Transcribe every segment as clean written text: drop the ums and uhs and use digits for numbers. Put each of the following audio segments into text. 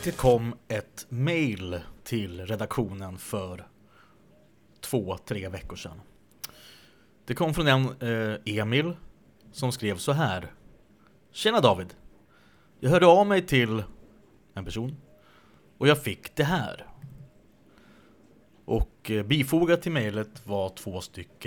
Det kom ett mejl till redaktionen för 2-3 veckor sedan. Det kom från en Emil som skrev så här: Tjena David, jag hörde av mig till en person och jag fick det här. Och bifogat till mejlet var 2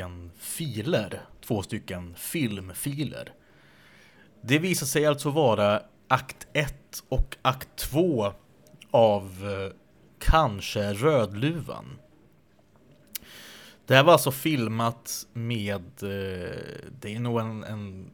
filmfiler. Det visar sig alltså vara akt 1 och akt 2 av Kanske Rödluvan. Det här var alltså filmat med, det är nog en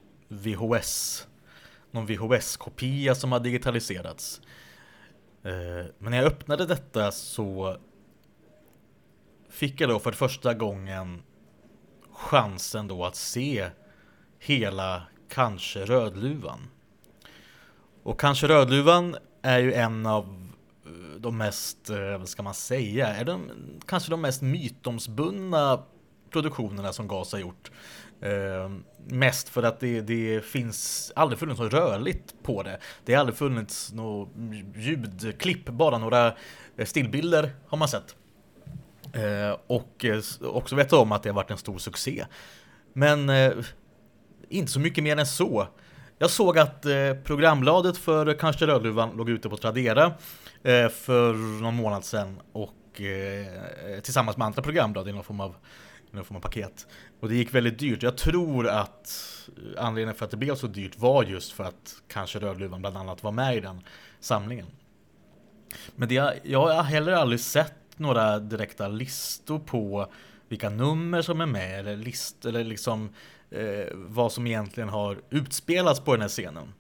någon VHS-kopia som har digitaliserats. Men när jag öppnade detta så fick jag då för första gången chansen då att se hela Kanske Rödluvan. Och Kanske Rödluvan är ju en av de mest, vad ska man säga, kanske de mest mytomsbundna produktionerna som GAS har gjort. Mest för att det finns aldrig funnits något rörligt på det. Det har aldrig funnits något ljudklipp, bara några stillbilder har man sett. Och också vet om att det har varit en stor succé. Men inte så mycket mer än så. Jag såg att programbladet för Kanske Rödluvan låg ute på Tradera för någon månad sedan och tillsammans med andra programblad i någon form av paket. Och det gick väldigt dyrt. Jag tror att anledningen för att det blev så dyrt var just för att Kanske Rödluvan bland annat var med i den samlingen. Men jag har heller aldrig sett några direkta listor på vilka nummer som är med eller liksom vad som egentligen har utspelats på den här scenen.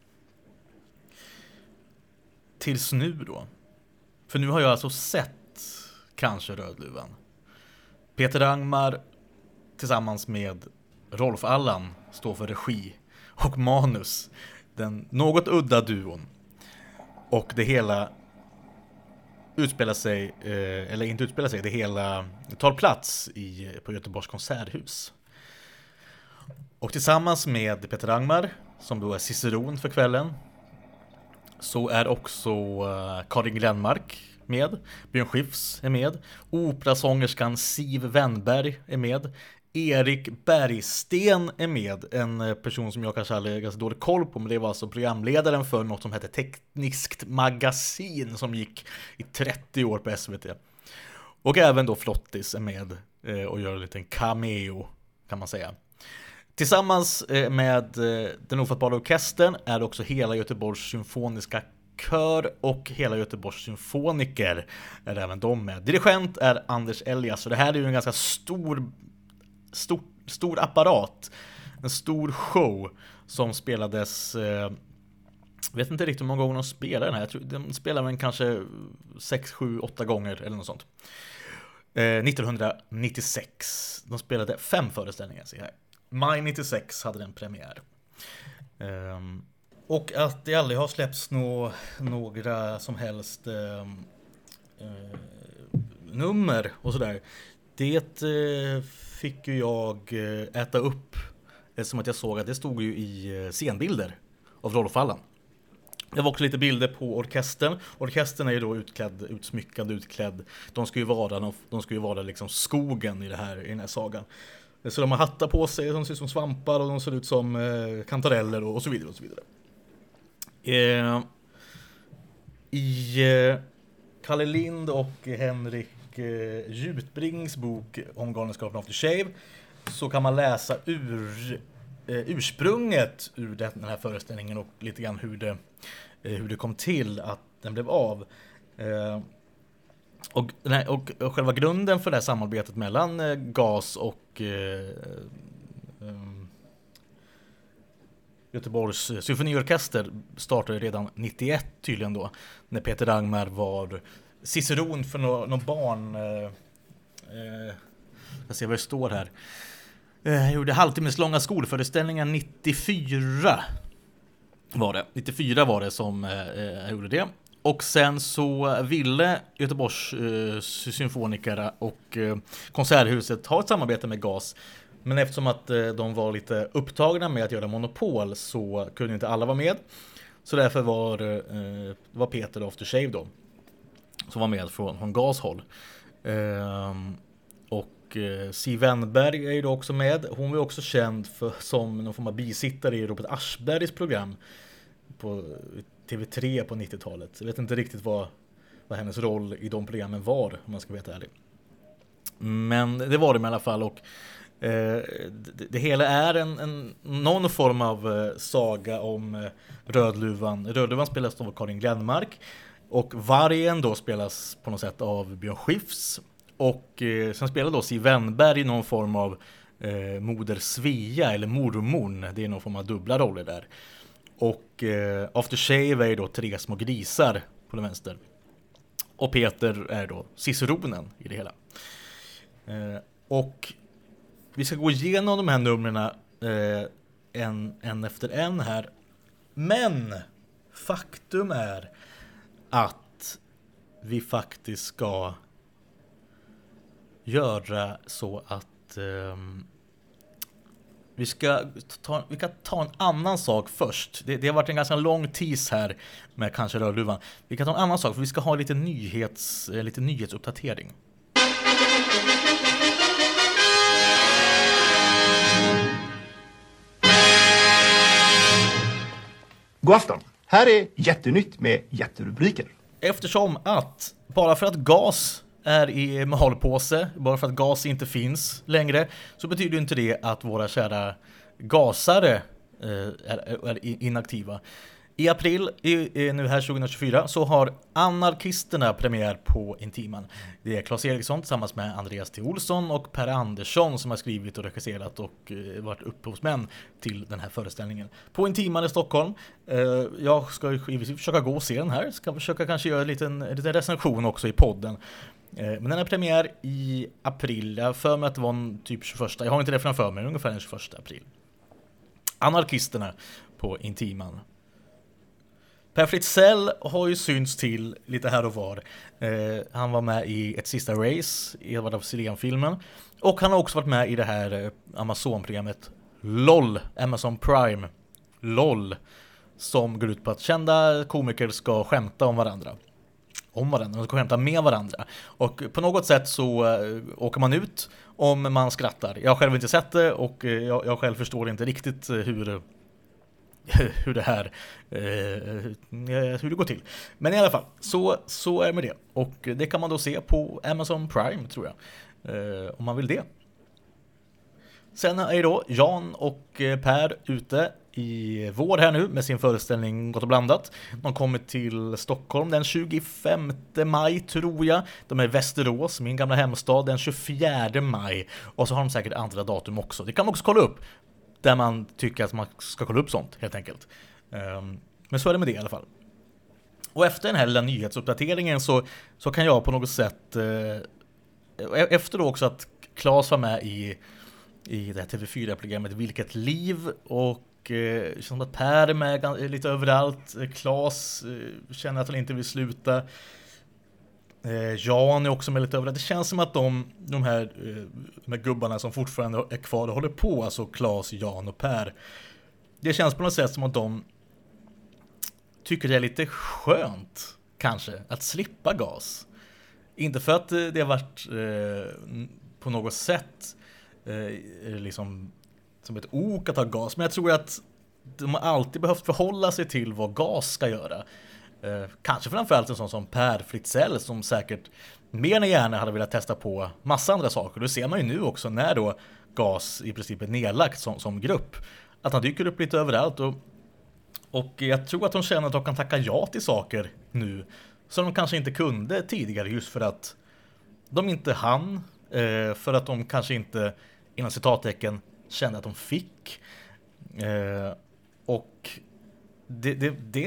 Tills nu då. För nu har jag alltså sett Kanske Rödluvan. Peter Angmar tillsammans med Rolf Allan står för regi och manus. Den något udda duon. Och det hela utspelar sig, eller inte utspelar sig, det hela tar plats på Göteborgs konserthus. Och tillsammans med Peter Angmar, som då är ciceron för kvällen, så är också Karin Glenmark med, Björn Skifs är med, operasångerskan Siv Wennberg är med, Erik Bergsten är med, en person som jag kanske hade ganska dålig koll på, men det var alltså programledaren för något som hette Tekniskt magasin som gick i 30 år på SVT. Och även då Flottis är med och gör en liten cameo, kan man säga. Tillsammans med den ofattbara orkestern är också hela Göteborgs symfoniska kör och hela Göteborgs symfoniker är även de med. Dirigent är Anders Elias, så det här är ju en ganska stor apparat, en stor show som spelades, vet inte riktigt hur många gånger de spelar den här. Jag tror de spelar den kanske 6, 7, 8 gånger eller något sånt. 1996. De spelade 5 föreställningar så här. Maj 96 hade den premiär. Och att det aldrig har släppts några som helst nummer och sådär. Det fick ju jag äta upp eftersom att jag såg att det stod ju i scenbilder av Rolf Allan. Det var också lite bilder på orkestern. Orkestern är ju då utklädd. De ska ju vara liksom skogen i den här sagan. Så de har hattar på sig, de ser ut som svampar och de ser ut som kantareller och så vidare och så vidare. I Kalle Lind och Henrik Jutbrings bok om Galenskapen After Shave så kan man läsa ursprunget ur den här föreställningen och lite grann hur det kom till att den blev av. Och själva grunden för det här samarbetet mellan GAS och Göteborgs symfoniorkester startade redan 91 tydligen då, när Peter Angmar var ciceron för någon barn. Jag ser vad det står här. Jag gjorde halvtimmes långa skolföreställningar 94 var det. 94 var det som jag gjorde det. Och sen så ville Göteborgs symfoniker och konserthuset ha ett samarbete med GAS. Men eftersom att de var lite upptagna med att göra monopol så kunde inte alla vara med. Så därför var Peter Aftershave då, som var med från GAS håll. Och Siv Wennberg är ju då också med. Hon var också känd som någon form av bisittare i Robert Aschbergs program på TV3 på 90-talet. Jag vet inte riktigt vad hennes roll i de programmen var, om man ska veta ärligt. Men det var det i alla fall. Och det hela är någon form av saga om Rödluvan. Rödluvan spelas av Karin Glenmark. Och Vargen då spelas på något sätt av Björn Skifs. Och sen spelar då Siv Wennberg någon form av moder Svea eller mormon. Det är någon form av dubbla roller där. Och Aftershave är då 3 små grisar på den vänster. Och Peter är då ciceronen i det hela. Och vi ska gå igenom de här numren en efter en här. Men faktum är att vi faktiskt ska göra så att vi kan ta en annan sak först. Det har varit en ganska lång tease här med kanske Rödluvan. Vi kan ta en annan sak för vi ska ha lite nyhetsuppdatering. God afton. Här är jättenytt med jätterubriker. Eftersom att bara för att GAS är i malpåse, bara för att GAS inte finns längre, så betyder inte det att våra kära gasare är inaktiva. I april, nu här 2024, så har Anarkisterna premiär på Intiman. Det är Claes Eriksson tillsammans med Andreas T. Olsson och Per Andersson som har skrivit och regisserat och varit upphovsmän till den här föreställningen. På Intiman i Stockholm. Jag ska försöka gå och se den här. Ska försöka kanske göra en liten recension också i podden. Men den är premiär i april. Jag för mig att det var en typ 21. Jag har inte det framför mig, ungefär den 21 april. Anarkisterna på Intiman. Per Fritzell har ju synts till lite här och var. Han var med i Ett sista race i Siren-filmen. Och han har också varit med i det här Amazon-programmet LOL, Amazon Prime LOL, som går ut på att kända komiker ska skämta om varandra. De ska skämta med varandra. Och på något sätt så åker man ut om man skrattar. Jag har själv inte sett det och jag själv förstår inte riktigt hur det här hur det går till. Men i alla fall, så är det med det. Och det kan man då se på Amazon Prime, tror jag. Om man vill det. Sen är då Jan och Per ute i vår här nu med sin föreställning Gott och blandat. De kommer till Stockholm den 25 maj, tror jag. De är i Västerås, min gamla hemstad, den 24 maj. Och så har de säkert andra datum också. Det kan man också kolla upp. Där man tycker att man ska kolla upp sånt, helt enkelt. Men så är det med det i alla fall. Och efter den här lilla nyhetsuppdateringen så kan jag på något sätt... Efter då också att Claes var med i det här TV4-programmet Vilket liv, och känns som att Per är med lite överallt. Claes känner att han inte vill sluta. Jan är också med lite överallt. Det känns som att de här gubbarna som fortfarande är kvar och håller på, alltså Claes, Jan och Per, det känns på något sätt som att de tycker det är lite skönt kanske att slippa GAS. Inte för att det har varit på något sätt liksom som ett ok att ha GAS, men jag tror att de har alltid behövt förhålla sig till vad GAS ska göra. Kanske framförallt en sån som Per Fritzell, som säkert mer än gärna hade velat testa på massa andra saker. Det ser man ju nu också när då GAS i princip är nedlagt som grupp, att han dyker upp lite överallt, och jag tror att de känner att de kan tacka ja till saker nu som de kanske inte kunde tidigare, just för att de inte hann, för att de kanske inte, inom citattecken, kände att de fick. Och det är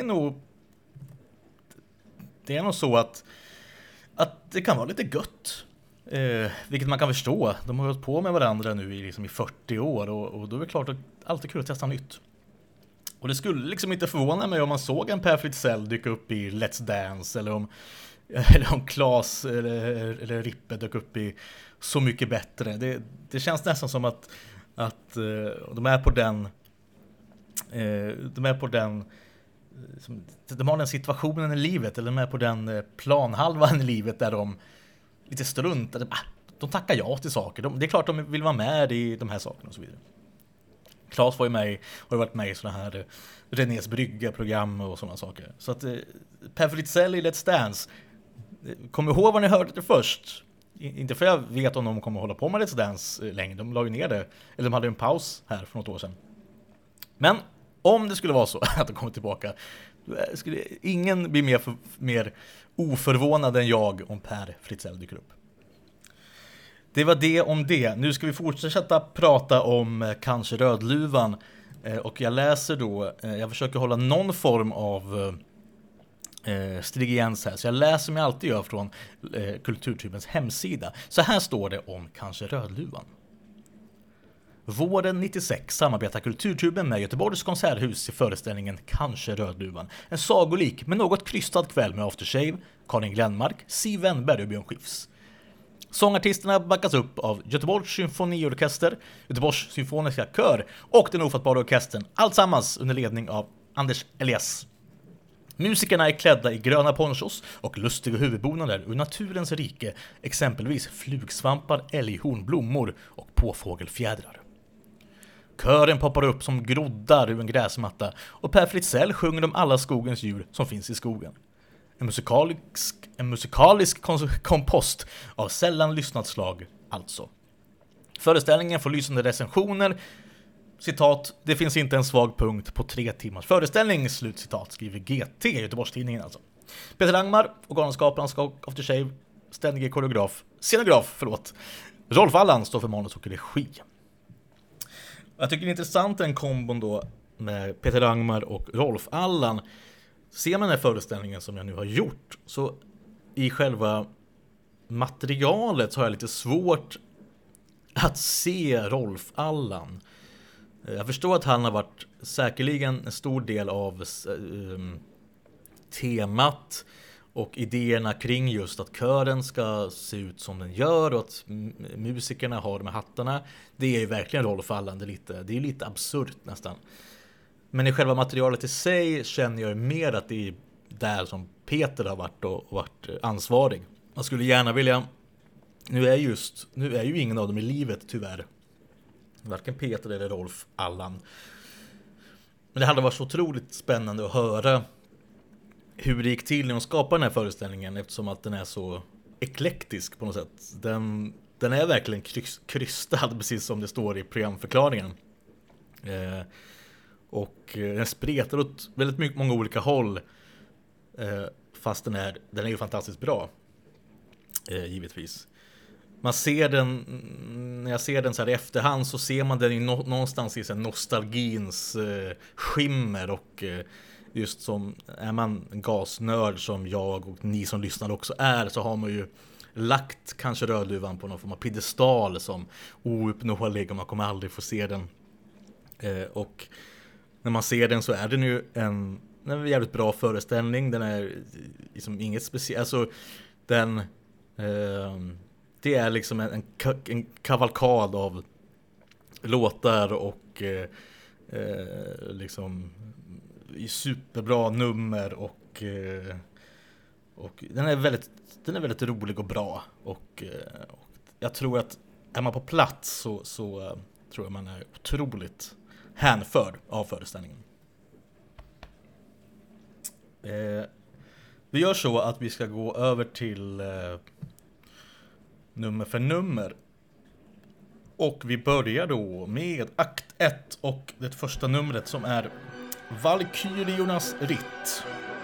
nog så att det kan vara lite gött, vilket man kan förstå. De har hållit på med varandra nu i 40 år, och då är det klart att alltid kul att testa nytt. Och det skulle liksom inte förvåna mig om man såg en Per Fritzell dyka upp i Let's Dance, eller om Claes eller Rippe dök upp i Så mycket bättre. Det känns nästan som att de är på den de har den situationen i livet, eller de är på den planhalvan i livet där de lite struntar. De tackar ja till saker. Det är klart de vill vara med i de här sakerna och så vidare. Claes var ju med, har varit med i såna här Renés brygga-program och sådana saker. Så att Per Fritzell i Let's Dance, kom ihåg vad ni hörde det först. Inte för jag vet om de kommer hålla på med Let's Dance längre. De la ju ner det. Eller de hade en paus här för något år sedan. Men om det skulle vara så att de kommer tillbaka, skulle ingen bli mer oförvånad än jag om Per Fritzell dyker upp. Det var det om det. Nu ska vi fortsätta prata om Kanske Rödluvan. Och jag läser då, jag försöker hålla någon form av stringens här. Så jag läser mig alltid gör från Kulturtubens hemsida. Så här står det om Kanske Rödluvan. Våren 96 samarbetar Kulturtuben med Göteborgs konserthus i föreställningen Kanske Rödluvan. En sagolik men något krystad kväll med Aftershave, Karin Glenmark, Siv Wennberg och Björn Skifs. Sångartisterna backas upp av Göteborgs symfoniorkester, Göteborgs symfoniska kör och den ofattbara orkestern, alltsammans under ledning av Anders Elias. Musikerna är klädda i gröna ponchos och lustiga huvudbonader ur naturens rike, exempelvis flugsvampar, älghorn, blommor och påfågelfjädrar. Kören poppar upp som groddar ur en gräsmatta och Per Fritzell sjunger om alla skogens djur som finns i skogen. En musikalisk kompost av sällan lyssnat slag, alltså. Föreställningen får lysande recensioner. Citat, det finns inte en svag punkt på 3 timmars föreställning, slutcitat, skriver GT, Göteborgstidningen alltså. Peter Langmar och galenskaparen ska Aftershave, ständige scenograf, Rolf Allan står för manus och regi. Jag tycker det är intressant den kombon då med Peter Langmar och Rolf Allan. Ser man den här föreställningen som jag nu har gjort, så i själva materialet så har jag lite svårt att se Rolf Allan. Jag förstår att han har varit säkerligen en stor del av temat och idéerna kring just att kören ska se ut som den gör och att musikerna har de här hattarna. Det är ju verkligen Rolf Allan, det är lite absurt nästan. Men i själva materialet i sig känner jag mer att det är där som Peter har varit och varit ansvarig. Jag skulle gärna vilja, nu är ju ingen av dem i livet tyvärr, varken Peter eller Rolf Allan. Men det hade varit så otroligt spännande att höra hur det gick till när de skapade den här föreställningen, eftersom att den är så eklektisk på något sätt. Den är verkligen krystad, precis som det står i programförklaringen. Och den spretar åt väldigt många olika håll, fast den är ju fantastiskt bra, givetvis. Man ser den, när jag ser den så här i efterhand, så ser man den i någonstans i så här nostalgins skimmer, och just som är man en gasnörd som jag och ni som lyssnar också är, så har man ju lagt Kanske Rödluvan på någon form av piedestal som ouppnåelig, och man kommer aldrig få se den. Och när man ser den så är den ju en jävligt bra föreställning. Den är liksom inget speciellt, alltså den det är liksom en kavalkad av låtar och liksom superbra nummer, och den är väldigt rolig och bra, och jag tror att är man på plats så tror jag man är otroligt hänförd av föreställningen. Vi gör så att vi ska gå över till nummer för nummer. Och vi börjar då med akt 1 och det första numret, som är Valkyriornas ritt.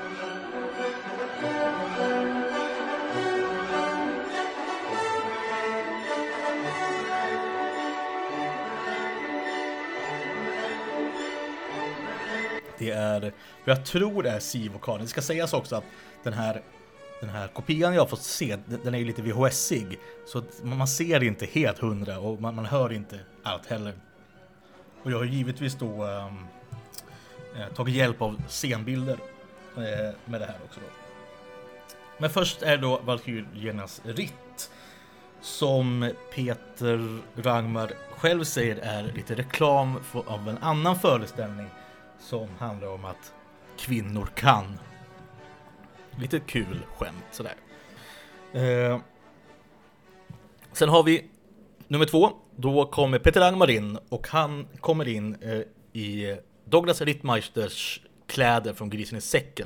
Det är, jag tror det är Siv och Karin. Det ska sägas också att den här kopian jag har fått se, den är ju lite VHS-ig, så man ser inte helt 100 och man hör inte allt heller. Och jag har givetvis då tagit hjälp av scenbilder med det här också då. Men först är då Valkyriernas ritt, som Peter Rangmar själv säger är lite reklam av en annan föreställning som handlar om att kvinnor kan. Lite kul skämt sådär. Sen har vi nummer 2. Då kommer Peter Langmar in, och han kommer in i Douglas Rittmeisters kläder från Grisen i säcken.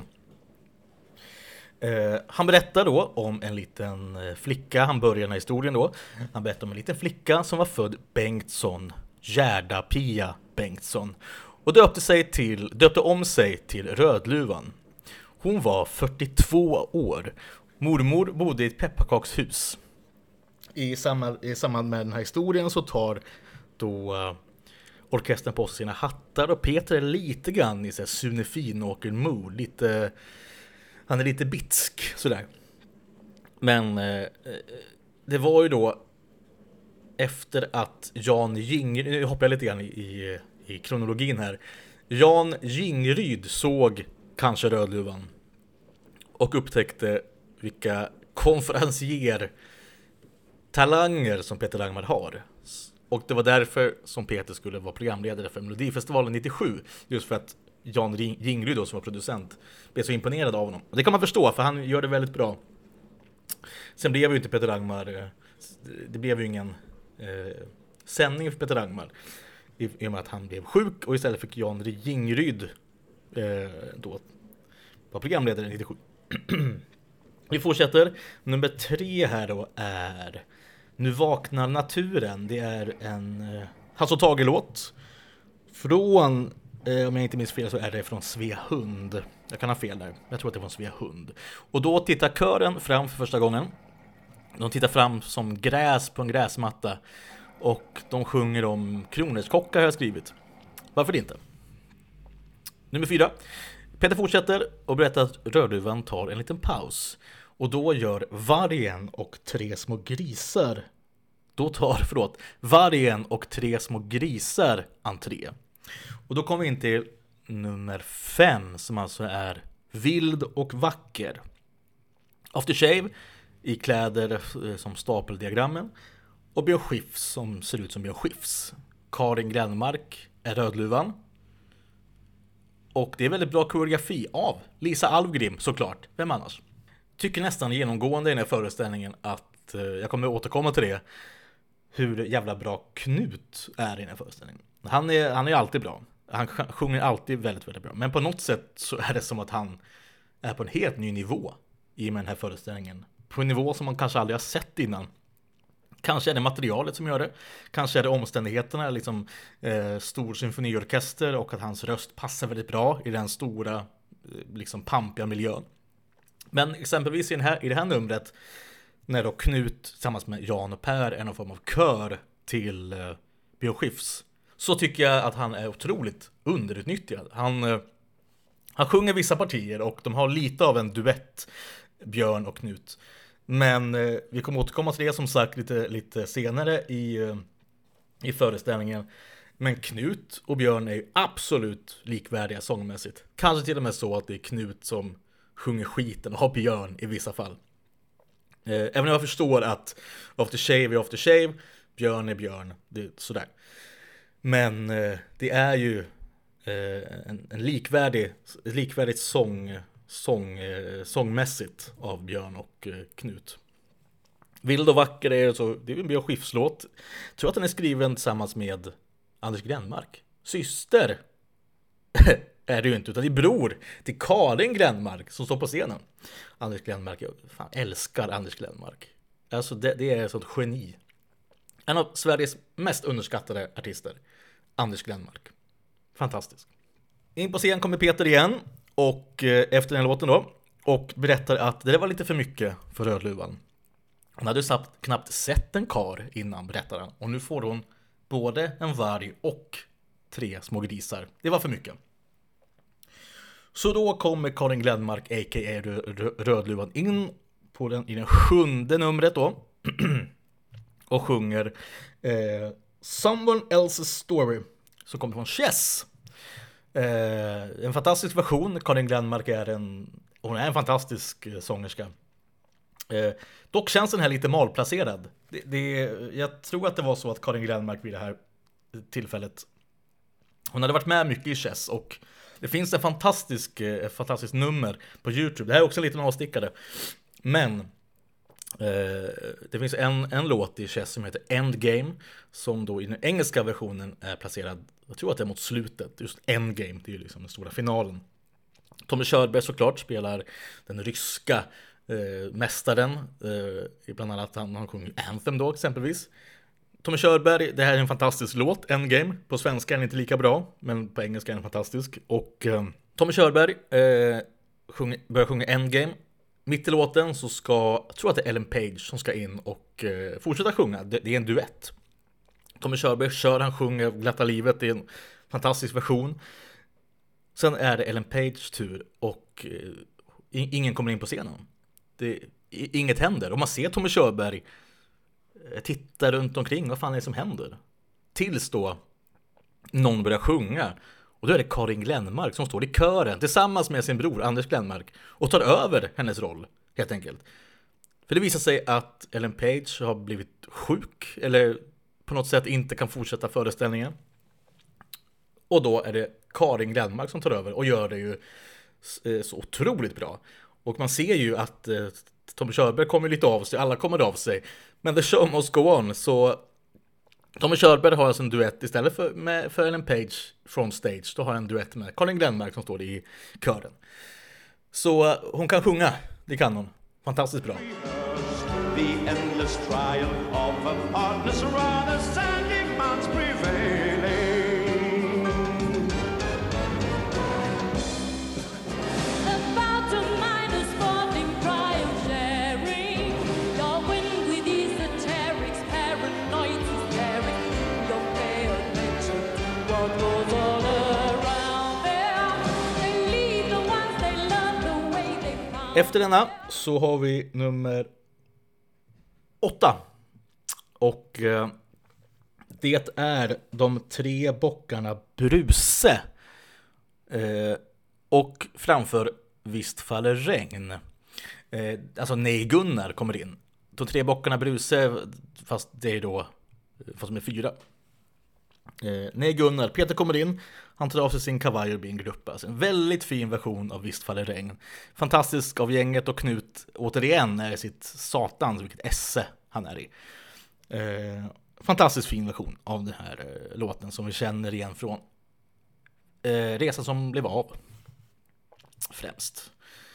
Han berättar då om en liten flicka. Han börjar den här historien då. Han berättar om en liten flicka som var född Bengtsson, Gerda Pia Bengtsson, och döpte om sig till Rödluvan. Hon var 42 år. Mormor bodde i ett pepparkakshus. I samband med den här historien så tar då orkestern på sig sina hattar, och Peter är lite grann i så här Sune Finåker-mood. Han är lite bitsk sådär. Men det var ju då efter att Jan Jingryd, nu hoppar jag lite grann i kronologin här. Jan Jingryd såg Kanske Rödluvan och upptäckte vilka konferencier-talanger som Peter Langmar har. Och det var därför som Peter skulle vara programledare för Melodifestivalen 97. Just för att Jan Jingryd då, som var producent, blev så imponerad av honom. Och det kan man förstå, för han gör det väldigt bra. Sen blev ju inte Peter Langmar, det blev ju ingen sändning för Peter Langmar i och med att han blev sjuk, och istället fick Jan Jingryd då var programledare 97. Vi fortsätter. Nummer 3 här då är Nu vaknar naturen. Det är en Hasse och Tage-låt från, om jag inte minns fel så är det från Svea Hund. Jag kan ha fel där. Jag tror att det var Svea Hund. Och då tittar kören fram för första gången. De tittar fram som gräs på en gräsmatta. Och de sjunger om kronärtskocka, har jag skrivit. Varför det inte? Nummer 4. Peter fortsätter och berättar att Rödluvan tar en liten paus. Och då gör Vargen och tre små grisar Vargen och tre små grisar entré. Och då kommer vi in till nummer 5, som alltså är Vild och vacker. After Shave i kläder som stapeldiagrammen, och Björn Skifs som ser ut som Björn Skifs. Karin Glenmark är Rödluvan. Och det är väldigt bra koreografi av Lisa Alvgrim, såklart. Vem annars? Tycker nästan genomgående i den här föreställningen att, jag kommer återkomma till det, hur jävla bra Knut är i den här föreställningen. Han är alltid bra. Han sjunger alltid väldigt, väldigt bra. Men på något sätt så är det som att han är på en helt ny nivå i med den här föreställningen. På en nivå som man kanske aldrig har sett innan. Kanske är det materialet som gör det. Kanske är det omständigheterna, liksom stor symfoniorkester, och att hans röst passar väldigt bra i den stora, liksom pampiga miljön. Men exempelvis i det här numret, när då Knut tillsammans med Jan och Per är någon form av kör till Björn Skifs, så tycker jag att han är otroligt underutnyttjad. Han sjunger vissa partier och de har lite av en duett, Björn och Knut. Men vi kommer återkomma till det som sagt lite senare i föreställningen. Men Knut och Björn är ju absolut likvärdiga sångmässigt. Kanske till och med så att det är Knut som sjunger skiten och har Björn i vissa fall. Även om jag förstår att After Shave är After Shave, Björn är Björn, det är sådär. Men det är ju en likvärdigt sångmässigt av Björn och Knut. Vild och vacker är det är en Björn Skifs-låt. Jag tror att den är skriven tillsammans med Anders Glenmark. Syster är det ju inte, utan det är bror till Karin Glenmark som står på scenen. Anders Glenmark, jag älskar Anders Glenmark. Alltså det är ett sånt geni. En av Sveriges mest underskattade artister, Anders Glenmark. Fantastisk. In på scen kommer Peter igen, och efter den låten då, och berättar att det var lite för mycket för Rödluvan. Hon hade knappt sett en kar innan, berättar han. Och nu får hon både en varg och 3 små grisar. Det var för mycket. Så då kommer Karin Glenmark, a.k.a. Rödluvan, in i den 7:e numret då. Och sjunger Someone Else's Story, som kommer från Chess. En fantastisk version. Karin Glenmark hon är en fantastisk sångerska. Dock känns den här lite malplacerad. Jag tror att det var så att Karin Glenmark vid det här tillfället, hon hade varit med mycket i Chess, och Det finns ett fantastiskt nummer på YouTube. Det här är också lite avstickare. Men det finns en låt i Chess som heter Endgame, som då i den engelska versionen är placerad, jag tror att det är mot slutet. Just Endgame, det är ju liksom den stora finalen. Tommy Körberg såklart spelar den ryska mästaren, bland annat han sjunger Anthem då exempelvis. Tommy Körberg, det här är en fantastisk låt, Endgame. På svenska är den inte lika bra, men på engelska är den fantastisk. Och Tommy Körberg börjar sjunga Endgame. Mitt i låten så jag tror att det är Ellen Page som ska in och fortsätta sjunga. Det är en duett. Tommy Körberg han sjunger Glatta livet, det är en fantastisk version. Sen är det Ellen Pages tur och ingen kommer in på scenen. Inget händer. Och man ser Tommy Körberg titta runt omkring, vad fan är det som händer? Tills då någon börjar sjunga. Och då är det Karin Glenmark som står i kören tillsammans med sin bror Anders Glenmark och tar över hennes roll, helt enkelt. För det visar sig att Ellen Page har blivit sjuk eller på något sätt inte kan fortsätta föreställningen. Och då är det Karin Glenmark som tar över och gör det ju så otroligt bra. Och man ser ju att Tommy Körberg kommer lite av sig, alla kommer av sig. Men the show must go on, så Tommy Körberg har alltså en duett istället för Ellen Page från stage. Då har han en duett med Karin Glenmark som står i kören. Så hon kan sjunga, det kan hon. Fantastiskt bra. The endless trial of a partner's runner, Sandy Mans prevailing. About a minus 14 trial sharing, your wind with esoterics, paranoid hysterics, your pay attention to what goes on around them. They leave the ones they love the way they found. Efter denna så har vi nummer 8. Och det är de 3 bockarna Bruse. Och framför Visst faller regn. Alltså Nej Gunnar kommer in. De 3 bockarna Bruse, fast det är då fast med 4. Nej Gunnar, Peter kommer in. Han tar av sig sin kavaj och blir en grupp. Alltså en väldigt fin version av Visst faller regn. Fantastisk av gänget, och Knut återigen är sitt satans, vilket esse han är i. Fantastiskt fin version av den här låten som vi känner igen från Resan som blev av. Främst.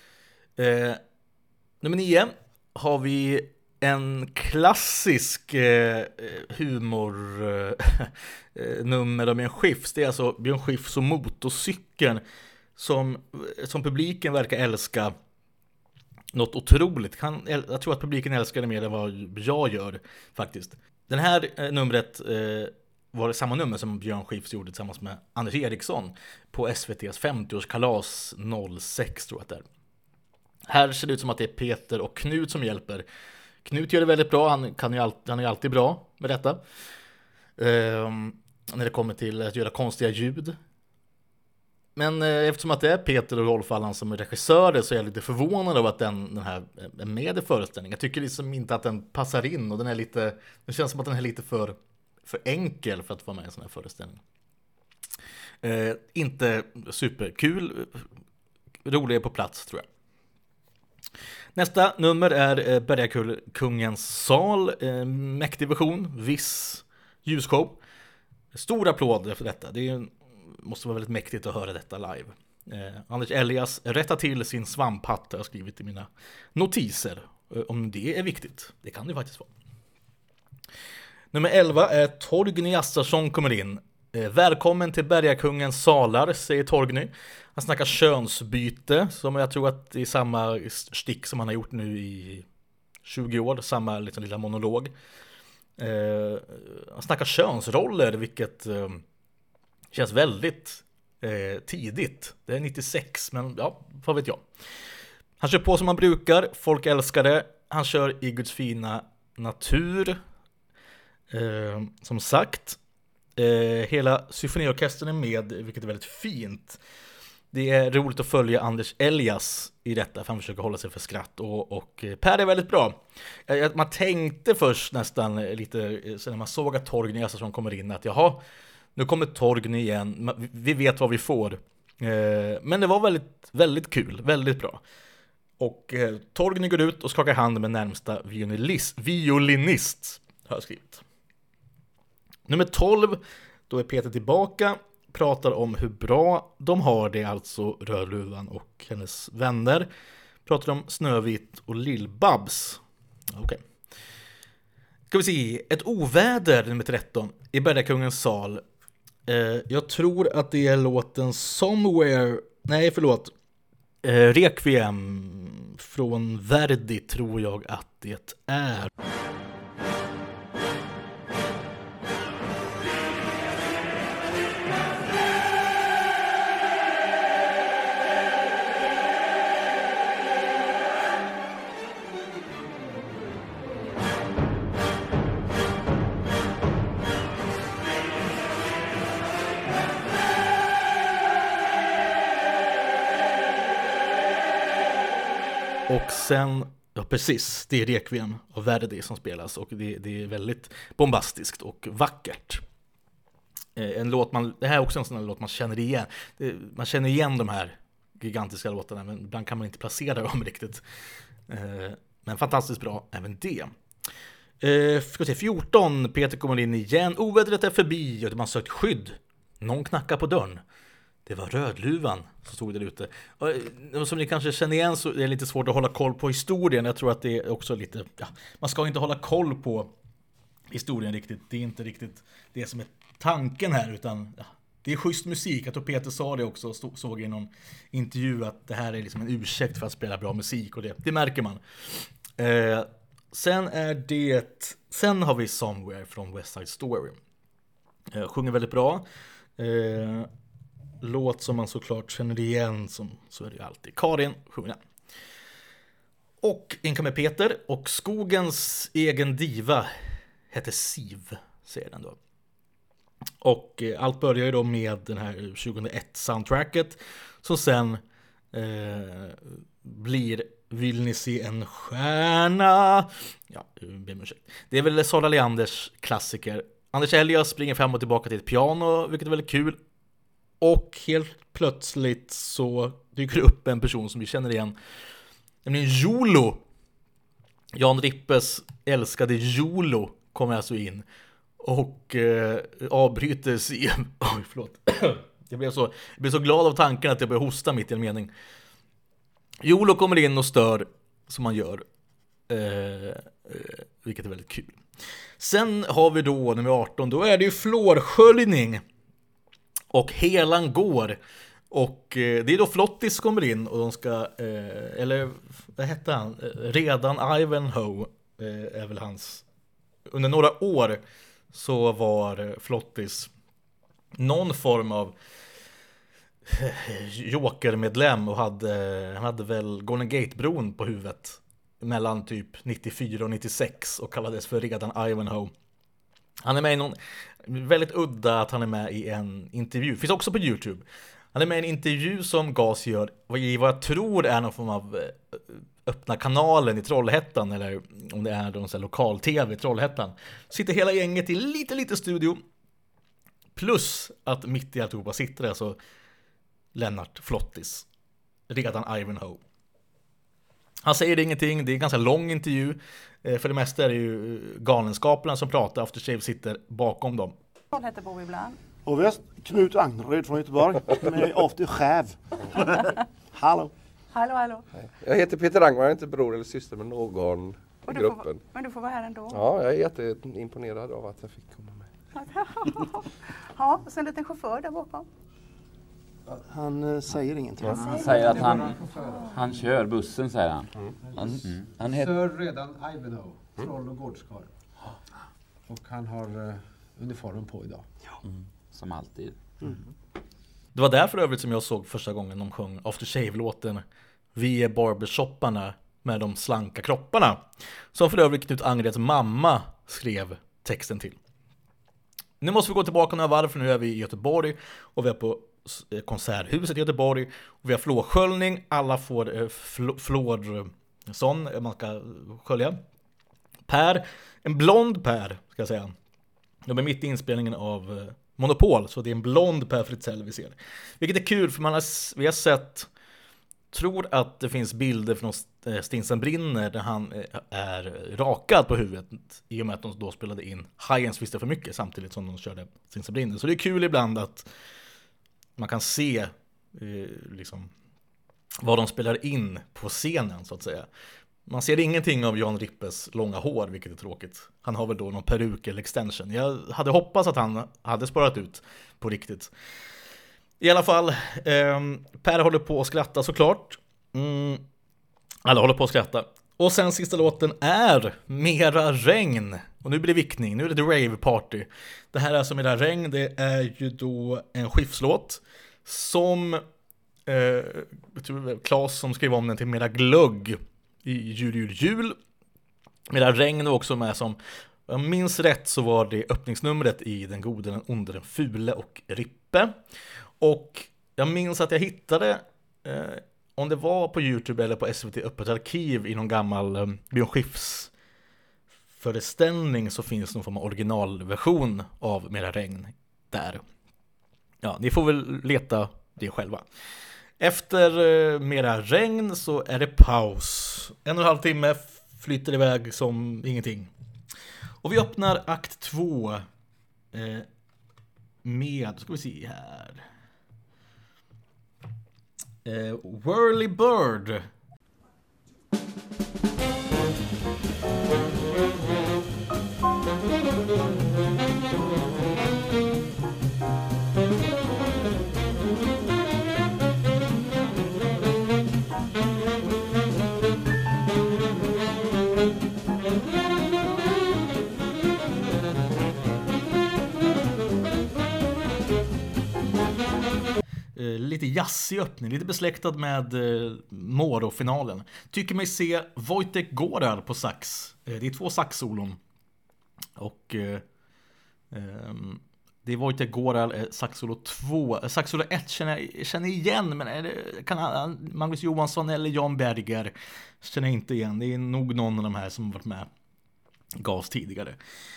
Nummer 9 har vi en klassisk humor nummer av Björn Skifs. Det är alltså Björn Skifs och motorcykeln som publiken verkar älska något otroligt. Jag tror att publiken älskar det mer än vad jag gör faktiskt. Den här numret var det samma nummer som Björn Skifs gjorde tillsammans med Anders Eriksson på SVT:s 50-årskalas 06, tror jag att det är. Här ser det ut som att det är Peter och Knut som hjälper. Knut gör det väldigt bra, han är alltid bra med detta. När det kommer till att göra konstiga ljud. Men eftersom att det är Peter och Rolf Allan som är regissörer, så är jag lite förvånad över att den här är med i föreställningen. Jag tycker liksom inte att den passar in, och det känns som att den är lite för enkel för att vara med i en sån här föreställning. Inte superkul, rolig på plats tror jag. Nästa nummer är Bergakungens sal, mäktig version, viss ljusshow. Stor applåd för detta. Det måste vara väldigt mäktigt att höra detta live. Anders Elias rättar till sin svamphatt, jag har skrivit i mina notiser. Om det är viktigt, det kan det faktiskt vara. Nummer 11 är Torgny Assarsson kommer in. Välkommen till Bergakungens salar, säger Torgny. Han snackar könsbyte, som jag tror att det är samma stick som han har gjort nu i 20 år, samma liksom lilla monolog. Han snackar könsroller, vilket känns väldigt tidigt. Det är 96, men ja, vad vet jag. Han kör på som han brukar, folk älskar det. Han kör i Guds fina natur. Som sagt, hela symfoniorkestern är med, vilket är väldigt fint. Det är roligt att följa Anders Elias i detta, för han försöker hålla sig för skratt, och Per är väldigt bra. Man tänkte först nästan lite, så när man såg att Torgny Assarsson kommer in, att jaha, nu kommer Torgny igen, vi vet vad vi får. Men det var väldigt, väldigt kul, väldigt bra. Och Torgny går ut och skakar hand med närmsta violinist, har jag skrivit. Nummer 12, då är Peter tillbaka, pratar om hur bra de har det, alltså Rödluvan och hennes vänner. Pratar om Snövit och Lill-Babs. Okej. Ska vi se, ett oväder, nummer 13, i Bergakungens sal. Jag tror att det är låten Somewhere, nej förlåt, Requiem från Verdi tror jag att det är. Och sen, ja precis, det är Requiem av Verdi som spelas och det är väldigt bombastiskt och vackert. En låt det här är också en sån här låt man känner igen. Man känner igen de här gigantiska låtarna, men ibland kan man inte placera dem riktigt. Men fantastiskt bra även det. Ska se, 14, Peter kommer in igen. Ovädret är förbi och man sökt skydd. Någon knackar på dörren. Det var Rödluvan som stod där ute. Och som ni kanske känner igen så är det lite svårt att hålla koll på historien. Jag tror att det är också lite... Ja, man ska inte hålla koll på historien riktigt. Det är inte riktigt det som är tanken här, utan ja, det är schysst musik. Jag tror Peter sa det också, såg i någon intervju att det här är liksom en ursäkt för att spela bra musik, och det märker man. Sen har vi Somewhere från West Side Story. Sjunger väldigt bra. Låt som man såklart känner igen, så är det ju alltid. Karin sjunger. Och Inka med Peter, och skogens egen diva heter Siv, säger den då. Och allt börjar ju då med den här 2001-soundtracket som sen blir Vill ni se en stjärna? Ja, det är väl Sara Leanders klassiker. Anders Elias springer fram och tillbaka till ett piano, vilket är väldigt kul. Och helt plötsligt så dyker det upp en person som vi känner igen. Nämligen Jolo. Jan Rippes älskade Jolo kommer alltså in och avbryter sig. Oj, förlåt. Jag blev så glad av tanken att jag började hosta mitt i en mening. Jolo kommer in och stör som man gör. Vilket är väldigt kul. Sen har vi då nummer 18. Då är det ju fluorsköljning. Och helan går. Och det är då Flottis kommer in och de ska, eller vad hette han? Redan Ivanhoe är väl hans. Under några år så var Flottis någon form av jokermedlem och han hade väl Golden Gate-bron på huvudet mellan typ 94 och 96 och kallades för Redan Ivanhoe. Han är med i någon, väldigt udda att han är med i en intervju, finns också på YouTube. Han är med i en intervju som Gas gör i vad jag tror är någon form av öppna kanalen i Trollhättan, eller om det är någon sån här lokal-tv i Trollhättan. Sitter hela gänget i lite studio, plus att mitt i alltihopa sitter alltså Lennart Flottis, Redan Ivanhoe. Han säger ingenting, det är en ganska lång intervju. För det mesta är det ju galenskaperna som pratar, Aftershave sitter bakom dem. Vad heter Bo ibland? Och väst, Knut Agneryd från Göteborg med Aftershave. Hallå. Hallå. Jag heter Peter Angvar, jag är inte bror eller syster med någon i gruppen. Men du får vara här ändå. Ja, jag är jätteimponerad av att jag fick komma med. Ja, och sen en liten chaufför där bakom. Han säger ingenting. Han säger att han kör bussen, säger han. Han heter Sir Redan Ivanhoe, troll och gårdskarl. Och han har uniformen på idag. som alltid. Det var där för övrigt som jag såg första gången de sjöng Aftershave-låten Vi är barbershopparna med de slanka kropparna, som för övrigt Knut Angreds mamma skrev texten till. Nu måste vi gå tillbaka några varv, för nu är vi i Göteborg och vi är på konserthuset i Göteborg och vi har flårsköljning. Alla får flårson man ska skölja. Per, en blond Per ska jag säga. De är mitt i inspelningen av Monopol, så det är en blond Per Fritzell vi ser. Vilket är kul för vi har sett, tror att det finns bilder från Stinsen brinner där han är rakad på huvudet i och med att de då spelade in Hajens visste för mycket samtidigt som de körde Stinsen brinner. Så det är kul ibland att man kan se liksom vad de spelar in på scenen så att säga. Man ser ingenting av Jan Rippes långa hår, vilket är tråkigt. Han har väl då någon peruk eller extension. Jag hade hoppats att han hade sparat ut på riktigt. I alla fall, Per håller på att skratta såklart. Alla håller på att skratta. Och sen sista låten är Mera regn. Och nu blir det vickning, nu är det rave party. Det här är alltså Mera regn, det är ju då en skiftslåt som jag tror Claes som skrev om den till Mera glögg i jul. Mera regn var också med som, jag minns rätt så var det öppningsnumret i Den gode, den onde, den fule och Rippe. Och jag minns att jag hittade, om det var på YouTube eller på SVT Öppet arkiv i någon gammal Björn Skifs föreställning, så finns någon form av originalversion av Mera regn där. Ja, ni får väl leta det själva. Efter Mera regn så är det paus. 1,5 timme flyter iväg som ingenting. Och vi öppnar akt 2 med, ska vi se här, Whirly Bird. Lite jazzig öppning, lite besläktad med Moro-finalen. Tycker mig se Wojtek Gorar på sax. Det är 2 saxsolon. Och det är Wojtek Gorar, saxsolo 2. Saxsolo 1 känner igen, men kan Magnus Johansson eller Jan Berger känner inte igen. Det är nog någon av de här som varit med gavs tidigare.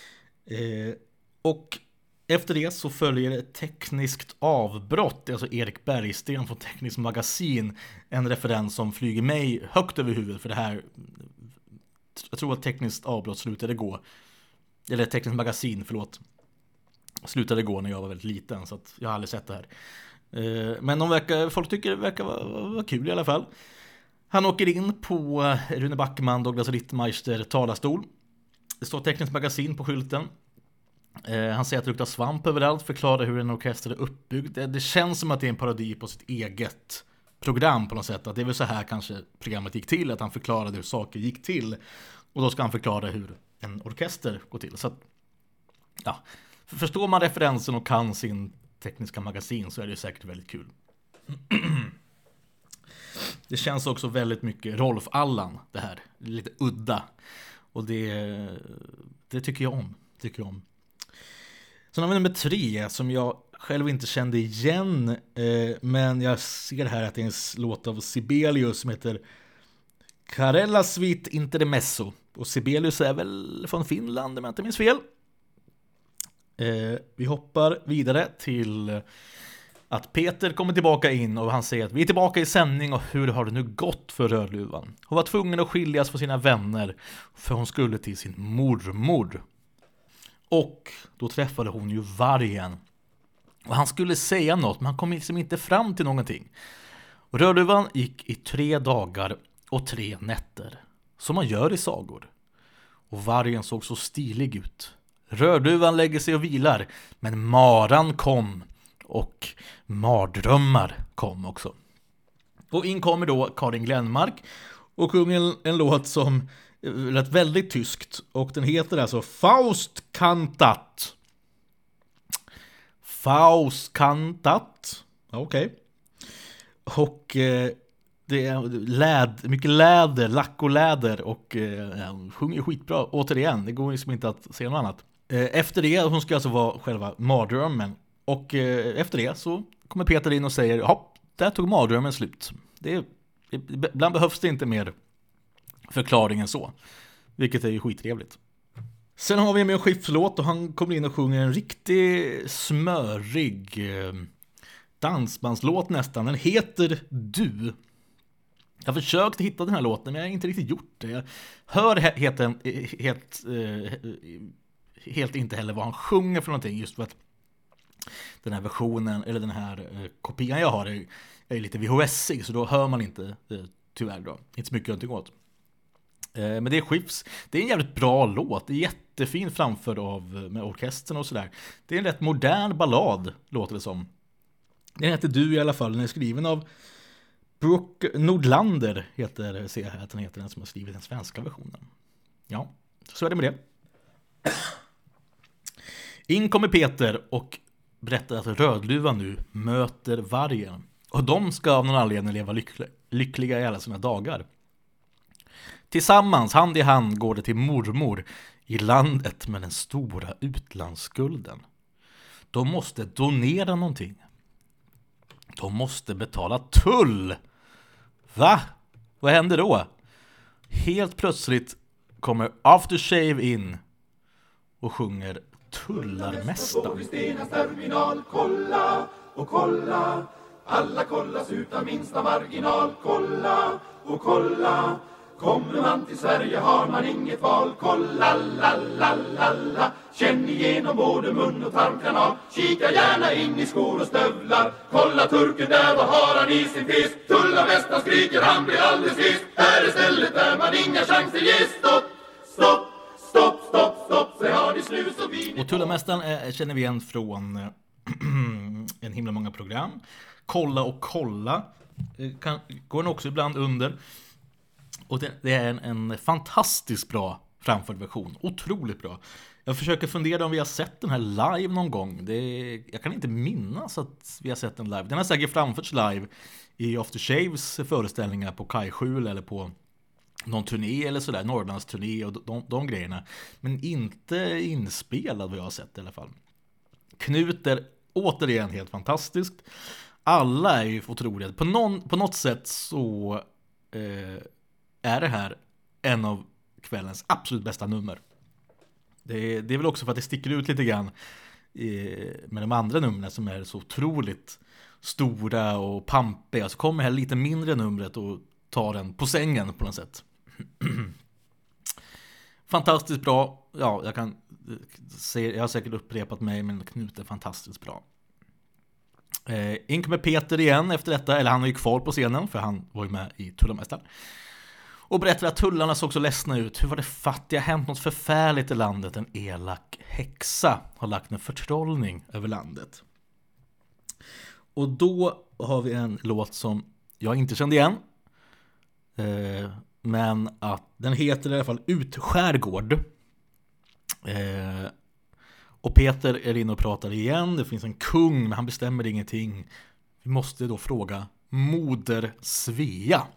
Och efter det så följer ett tekniskt avbrott, alltså Erik Bergsten från Tekniskt magasin, en referens som flyger mig högt över huvudet för det här. Jag tror att tekniskt avbrott slutade gå, eller Tekniskt magasin, slutade gå när jag var väldigt liten, så att jag har aldrig sett det här. Men folk tycker det verkar vara kul i alla fall. Han åker in på Rune Backman, Douglas Rittmeister talarstol. Det står Tekniskt magasin på skylten. Han säger att det luktar svamp överallt, förklarar hur en orkester är uppbyggd. Det känns som att det är en parodi på sitt eget program på något sätt. Att det är väl så här kanske programmet gick till, att han förklarade hur saker gick till. Och då ska han förklara hur en orkester går till. Så att, ja, förstår man referensen och kan sin Tekniska magasin så är det säkert väldigt kul. Det känns också väldigt mycket Rolf Allan det här. Lite udda. Och det tycker jag om. Sen har vi nummer 3 som jag själv inte kände igen, men jag ser här att det är en låt av Sibelius som heter Carella Svit Intermezzo. Och Sibelius är väl från Finland om jag inte minns fel. Vi hoppar vidare till att Peter kommer tillbaka in och han säger att vi är tillbaka i sändning och hur har det nu gått för Rödluvan? Hon var tvungen att skiljas från sina vänner för hon skulle till sin mormor. Och då träffade hon ju vargen. Och han skulle säga något, men han kom liksom inte fram till någonting. Och Rödluvan gick i 3 dagar och 3 nätter. Som man gör i sagor. Och vargen såg så stilig ut. Rödluvan lägger sig och vilar. Men maran kom. Och mardrömmar kom också. Och in kommer då Karin Glenmark. Och sjunger en låt som lät väldigt tyskt. Och den heter alltså Faustkantat. Faustkantat. Okej. Och det är mycket läder, lack och läder. Och sjunger skitbra. Återigen, det går liksom inte att säga något annat. Efter det, hon ska alltså vara själva mardrömmen. Och efter det så kommer Peter in och säger ja, där tog mardrömmen slut. Ibland behövs det inte mer förklaring än så. Vilket är ju skittrevligt. Sen har vi med en skiftslåt och han kommer in och sjunger en riktig smörig dansbandslåt nästan. Den heter Du. Jag har försökt hitta den här låten men jag har inte riktigt gjort det. Jag hör helt inte heller vad han sjunger för någonting, just för att den här versionen, eller den här kopian jag har är lite VHS-ig, så då hör man inte, tyvärr då. Inte så mycket någonting åt. Men det är Skiffs. Det är en jävligt bra låt. Det är jättefin framförd med orkestern och sådär. Det är en rätt modern ballad, låter det som. Den heter Du i alla fall. Den är skriven av Brooke Nordlander, ser jag här att den heter, den som har skrivit den svenska versionen. Ja, så är det med det. In kommer Peter och berättar att Rödluvan nu möter vargen. Och de ska av någon anledning leva lyckliga i alla sina dagar. Tillsammans, hand i hand, går det till mormor i landet med den stora utlandsskulden. De måste donera någonting. De måste betala tull. Va? Vad händer då? Helt plötsligt kommer Aftershave in och sjunger Tullarmästaren. Terminal, kolla och kolla. Alla kollas utan minsta marginal. Kolla och kolla. Kommer man till Sverige har man inget val. Kolla, la, la, la, la. Känn igenom både mun och tarmkanal. Kika gärna in i skor och stövlar. Kolla turken där, vad har han i sin fisk? Tullarmästaren skriker, han blir alldeles tyst. Här är stället där man inga chanser ger. Stopp, stopp, stopp, stopp, stopp. Så har ni snus och vin. Och Tullarmästaren känner vi igen från en himla många program. Kolla och kolla. Går den också ibland under. Och det är en fantastiskt bra framförd version. Otroligt bra. Jag försöker fundera om vi har sett den här live någon gång. Jag kan inte minnas att vi har sett den live. Den har säkert framförts live i Aftershaves föreställningar på Kajskjul eller på någon turné eller sådär. Norrlands turné och de grejerna. Men inte inspelad vad jag har sett i alla fall. Knut är återigen helt fantastiskt. Alla är ju otroliga. På något sätt så är det här en av kvällens absolut bästa nummer. Det är väl också för att det sticker ut lite grann med de andra numren som är så otroligt stora och pampiga. Så kommer här lite mindre numret och tar den på sängen på något sätt. Fantastiskt bra. Ja, jag har säkert upprepat mig, men Knut är fantastiskt bra. In kommer Peter igen efter detta, eller han är ju kvar på scenen för han var ju med i Tullarmästaren. Och berättar att tullarna såg så ledsna ut. Hur var det fattiga hänt något förfärligt i landet? En elak häxa har lagt en förtrollning över landet. Och då har vi en låt som jag inte kände igen. Men att den heter i alla fall Utskärgård. Och Peter är inne och pratar igen. Det finns en kung men han bestämmer ingenting. Vi måste då fråga Moder Svea.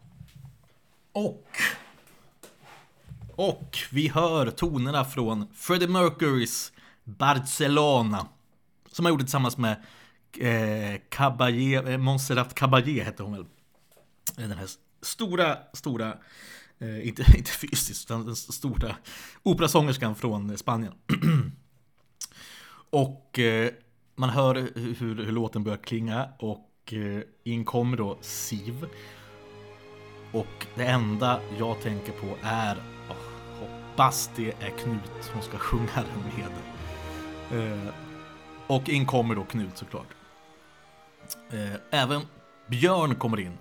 Och vi hör tonerna från Freddie Mercurys Barcelona som han gjorde tillsammans med Montserrat Caballé hette hon väl. Den här stora inte fysiskt utan den stora operasångerskan från Spanien. Och man hör hur låten börjar klinga och in kommer då Siv. Och det enda jag tänker på är hoppas det är Knut som ska sjunga den med. Och in kommer då Knut såklart. Även Björn kommer in.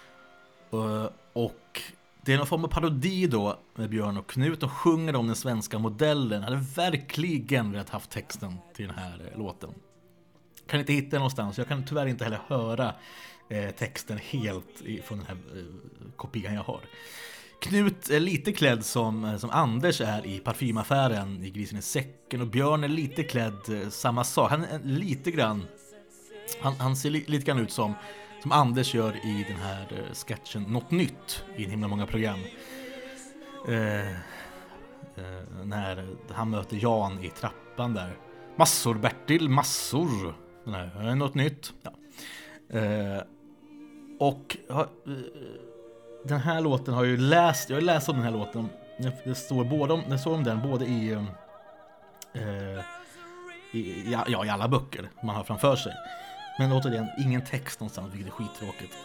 Och det är någon form av parodi då med Björn och Knut. De sjunger om den svenska modellen. Hade verkligen velat haft texten till den här låten. Kan inte hitta den någonstans. Jag kan tyvärr inte heller höra texten helt från den här kopian jag har. Knut är lite klädd som Anders är i parfymaffären i Grisen i säcken. Och Björn är lite klädd samma sak. Han är lite grann han ser lite grann ut som Anders gör i den här sketchen Något nytt i en himla många program. När han möter Jan i trappan där. Massor Bertil, massor. Något nytt. Ja. Och den här låten har jag har läst om den här låten. Det står om den både i i alla böcker man har framför sig. Men återigen, ingen text någonstans, vilket är skittråkigt.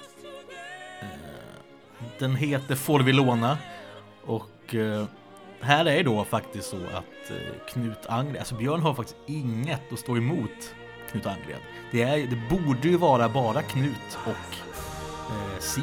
Den heter Får vi låna, och här är då faktiskt så att Knut Angred, alltså Björn har faktiskt inget att stå emot Knut Angred. Det borde ju vara bara Knut och Siv.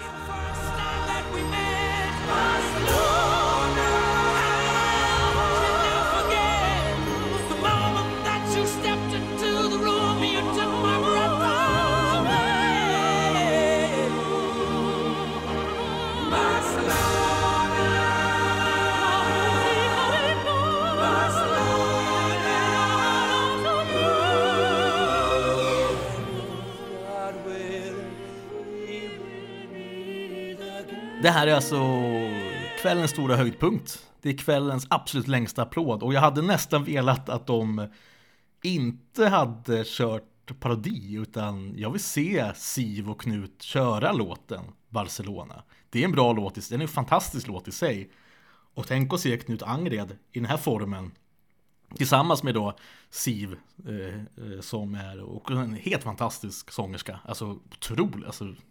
Det här är alltså kvällens stora höjdpunkt. Det är kvällens absolut längsta applåd. Och jag hade nästan velat att de inte hade kört parodi, utan jag vill se Siv och Knut köra låten Barcelona. Det är en bra låt, den är en fantastisk låt i sig. Och tänk att se Knut Angred i den här formen tillsammans med då Siv som är och en helt fantastisk sångerska. Alltså otroligt,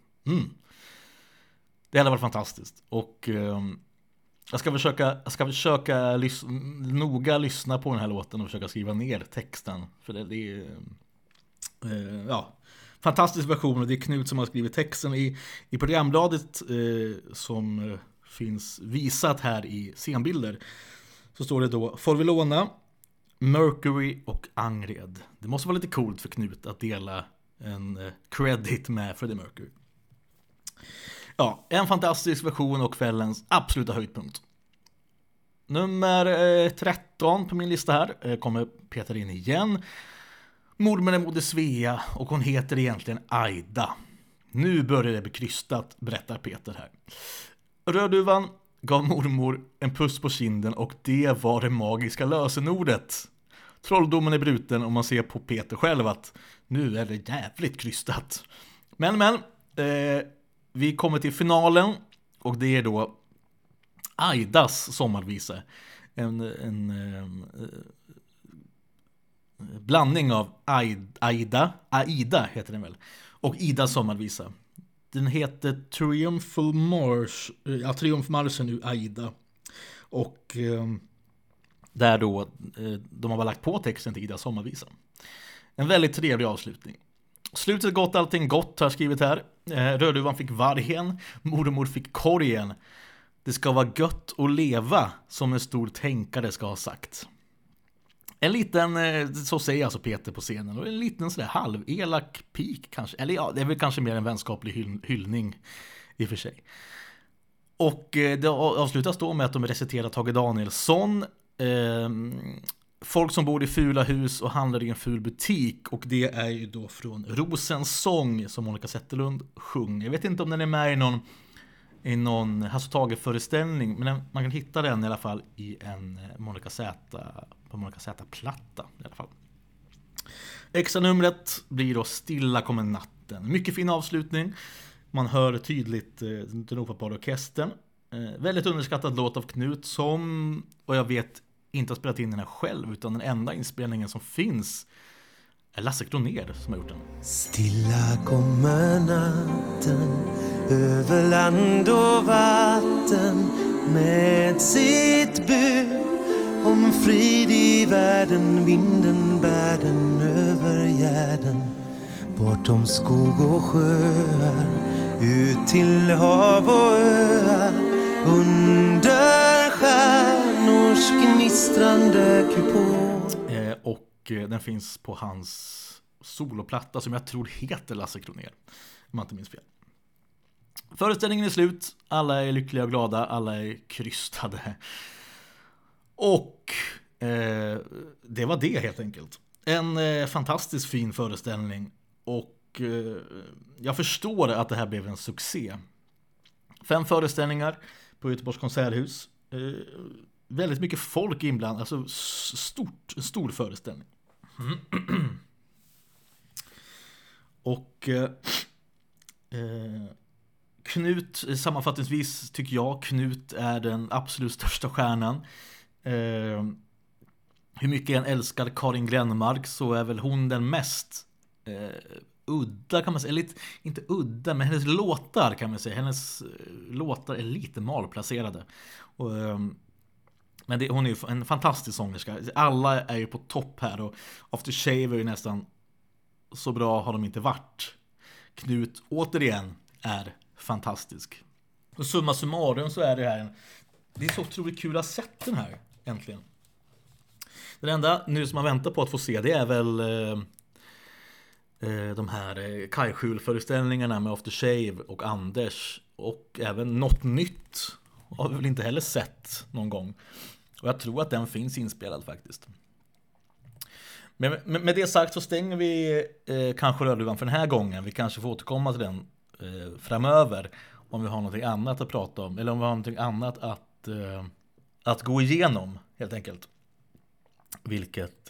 Det hade varit fantastiskt. Och jag ska försöka noga lyssna på den här låten och försöka skriva ner texten. För det är fantastisk version, och det är Knut som har skrivit texten i programbladet som finns visat här i scenbilder. Så står det då: Får vi låna, Mercury och Angred. Det måste vara lite coolt för Knut att dela en credit med Freddie Mercury. Ja, en fantastisk version och kvällens absoluta höjdpunkt. Nummer 13 på min lista här kommer Peter in igen. Mormor är moder Svea och hon heter egentligen Aida. Nu börjar det bli krystat, berättar Peter här. Rödduvan gav mormor en puss på kinden och det var det magiska lösenordet. Trolldomen är bruten och man ser på Peter själv att nu är det jävligt krystat. Men vi kommer till finalen och det är då Aidas sommarvisa. En blandning av Aida heter den väl, och Idas sommarvisa. Den heter Triumfmarschen ur Aida. Och där då de har lagt på texten till Idas sommarvisa. En väldigt trevlig avslutning. Slutet gott, allting gott har jag skrivit här. Rödduvan fick vargen, mormor fick korgen. Det ska vara gött att leva, som en stor tänkare ska ha sagt. En liten, så säger alltså Peter på scenen, och en liten sådär halvelak pik kanske. Eller ja, det är väl kanske mer en vänskaplig hyllning i och för sig. Och det avslutas då med att de reciterar Tage Danielsson. Folk som bor i fula hus och handlar i en ful butik. Och det är ju då från Rosens sång som Monica Zetterlund sjunger. Jag vet inte om den är med i någon Hasse Tage-föreställning, men man kan hitta den i alla fall i en Monica Z-platta i alla fall. Extra numret blir då Stilla kommer natten. Mycket fin avslutning. Man hör tydligt den ropapara orkestern. Väldigt underskattad låt av Knut som, och jag vet, inte har spelat in den här själv, utan den enda inspelningen som finns är Lasse Kronér som har gjort den. Stilla kommer natten över land och vatten med sitt bud om frid i världen. Vinden bär den över gärden, bortom skog och sjöar, ut till hav och öar, under stjärnors gnistrande kupol. Och den finns på hans soloplatta som jag tror heter Lasse Kronér, om jag inte minns fel. Föreställningen är slut, alla är lyckliga och glada, alla är krystade. Och det var det helt enkelt. En fantastiskt fin föreställning, och jag förstår att det här blev en succé. 5 föreställningar på Göteborgs konserthus. Väldigt mycket folk inblandat, alltså stor föreställning. Och Knut, sammanfattningsvis tycker jag Knut är den absolut största stjärnan. hur mycket jag än älskar Karin Glenmark så är väl hon den mest udda kan man säga, eller inte udda, men hennes låtar kan man säga, hennes låtar är lite malplacerade. Och, men hon är ju en fantastisk sångerska. Alla är ju på topp här och After Shave är ju nästan så bra har de inte varit. Knut återigen är fantastisk. Och summa summarum så är det här det är så otroligt kul att ha sett den här äntligen. Det enda nu som man väntar på att få se det är väl de här Kajskjul-föreställningarna med After Shave och Anders, och även Något nytt har vi väl inte heller sett någon gång, och jag tror att den finns inspelad faktiskt. Men med det sagt så stänger vi kanske Rödluvan för den här gången. Vi kanske får återkomma till den framöver om vi har någonting annat att prata om, eller om vi har någonting annat att gå igenom helt enkelt, vilket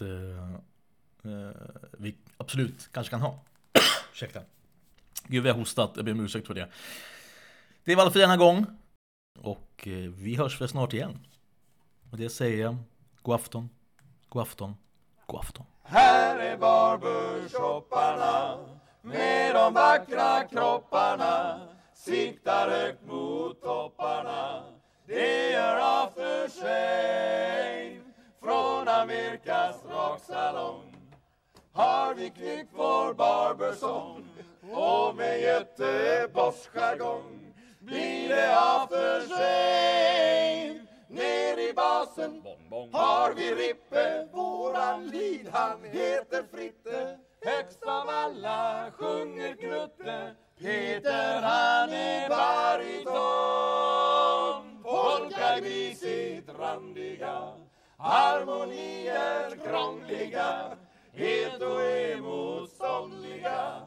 vi absolut kanske kan ha. Ursäkta. Gud, vi har hostat. Jag ber om ursäkt för det. Det var allt för denna gång. Och vi hörs väl snart igen. Och det säger jag. God afton. God afton. God afton. Här är barbershopparna med de vackra kropparna, siktar högt mot topparna. Det gör After Shave från Amerikas raksalong. Har vi knyckt vår barbersång och med Göteborgsjargong blir det After Shave. Ner i basen har vi Rippe, våran lead, han heter Fritte. Högst av alla sjunger Knutte, Peter han är bariton. Polka grisigt randiga, harmonier krångliga, helt och emotståndliga.